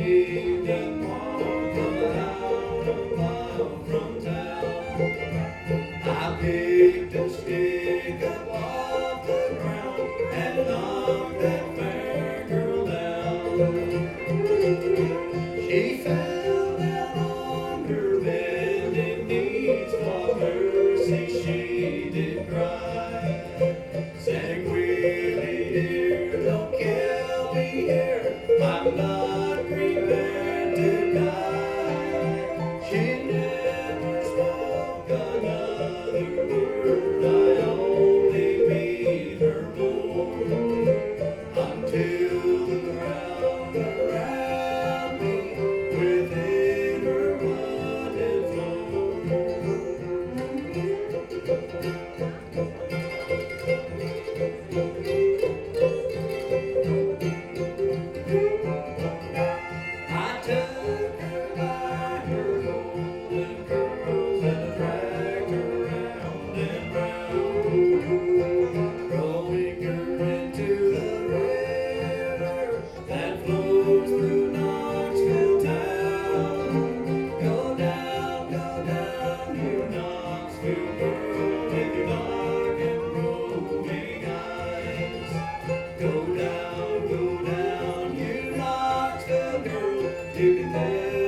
shaved and walked about a mile from town. I picked a stick up off the ground and knocked that fair girl down. She fell down on her bended knees, for mercy she did cry. Sang, Willie dear, don't kill me here, I'm not prepared to die. She never spoke another word, I only beat her more, until the ground around me within her blood had I took her by her golden curls and dragged her round and round, rowing her into the river that flows through Knoxville town. Go down, you Knoxville girl, with your dark and roving eyes. Go down, you Knoxville girl, you can tell